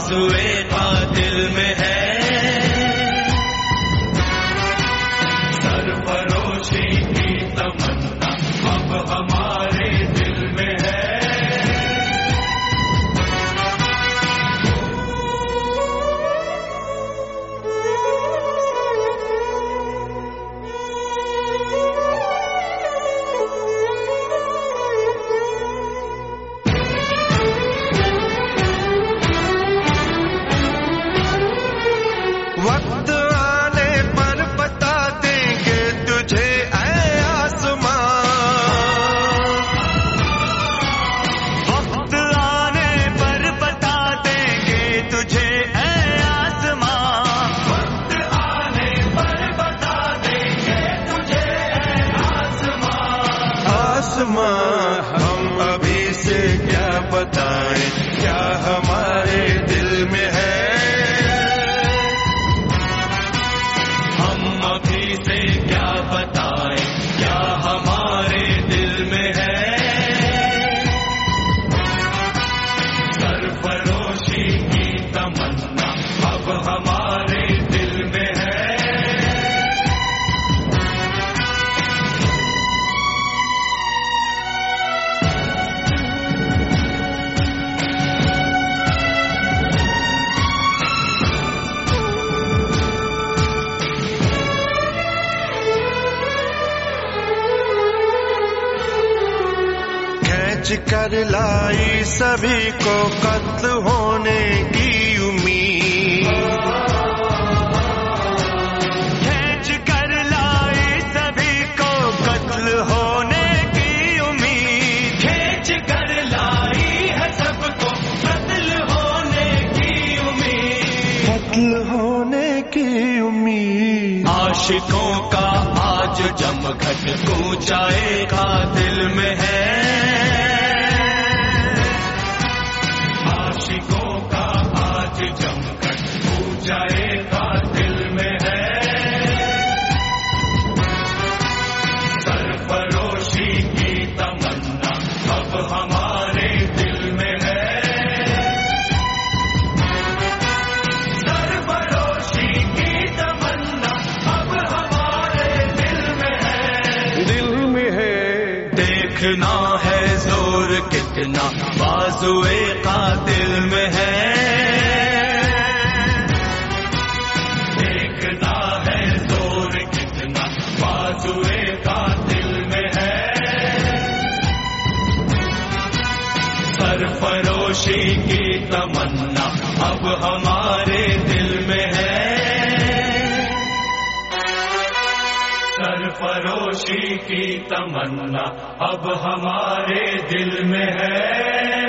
बाजुए कातिल में है। सरफरोशी की तमन्ना अब हमारे दिल में है। वक्त आने पर बता देंगे तुझे ऐ आसमां। वक्त आने पर बता देंगे तुझे ऐ आसमां। वक्त आने पर बता देंगे तुझे ऐ आसमां। आसमां हम अभी से क्या बताएं, क्या हमारे दिल में है। हम अभी से क्या बताएं, क्या हमारे दिल में है। सरफरोशी की तमन्ना अब हमारे दिल में है। खींच कर लाई सभी को कत्ल होने की उम्मीद। खींच कर लाई सभी को कत्ल होने की उम्मीद। खींच कर लाई है सबको कत्ल होने की उम्मीद। कत्ल होने की उम्मीद। आशिकों का आज जमघट कूचाए का दिल में है। आशिकों का आज जमघट कूचाए का दिल में है। सरफरोशी की तमन्ना अब हमारे दिल में है। सरफरोशी की तमन्ना अब हमारे दिल में है। दिल में है। देखना है जोर कितना बाजुए कातिल में है। देखना है जोर कितना बाजुए कातिल में है। सरफरोशी की तमन्ना अब हमारे दिल में है। सरफरोशी की तमन्ना अब हमारे दिल में है।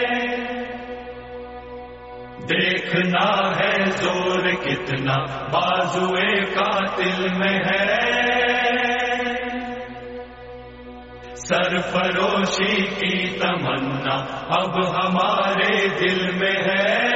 देखना है जोर कितना बाजुए कातिल में है। सरफरोशी की तमन्ना अब हमारे दिल में है।